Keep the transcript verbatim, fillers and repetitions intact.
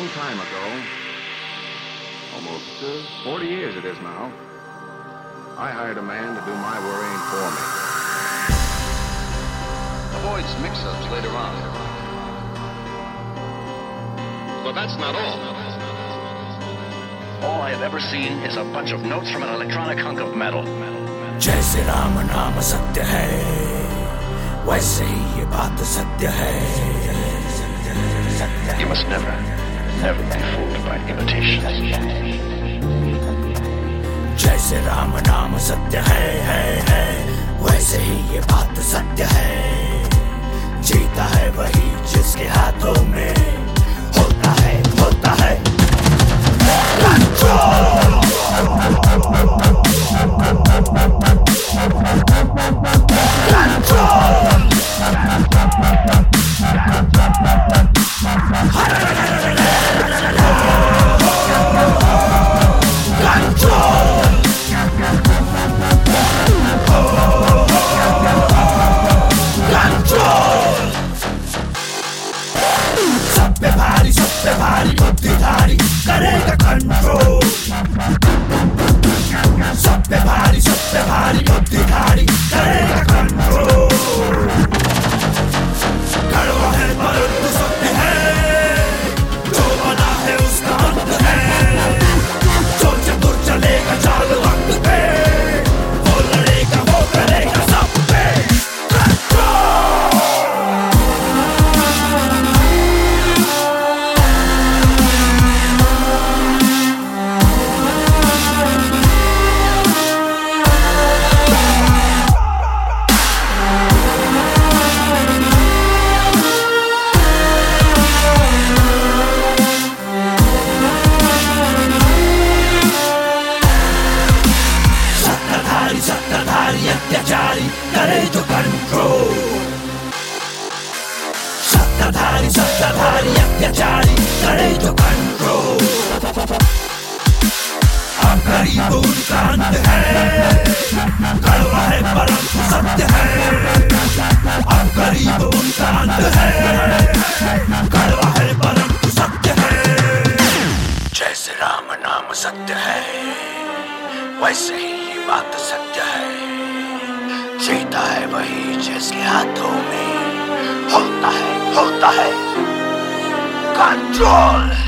long time ago, almost uh, forty years it is now, I hired a man to do my worrying for me. Avoids mix-ups later on. But that's not all. All I have ever seen is a bunch of notes from an electronic hunk of metal. जैसे राम नाम सत्य है, वैसे ही ये बात सत्य है. You must never, never be fooled by imitation. जैसे राम नाम सत्य है, है, है, वैसे ही ये बात सत्य है. जीता है वही जिसके हाथों में होता है, होता है कंट्रोल. भारी बुद्धिधारी करेगा कंट्रोल. सब पे भारी सब पे भारी बुद्धिधारी करेगा कंट्रोल. कड़वा है परंतु सत्य है, जो बना है उसका अंत है. जो चतुर चलेगा चाल वक्त पे, वो लड़ेगा वो करेगा सब पे अत्याचारी करे जो कंट्रोल. सत्ताधारी सत्ताधारी अत्याचारी करे जो कंट्रोल. अब गरीब उनका अंत है, कड़वा है परंतु सत्य है. अब गरीब उनका अंत है, कड़वा है परंतु सत्य है. जैसे राम नाम सत्य है, वैसे ही ये बात सत्य है. जीता है वही जिसके हाथों में होता है, होता है कंट्रोल.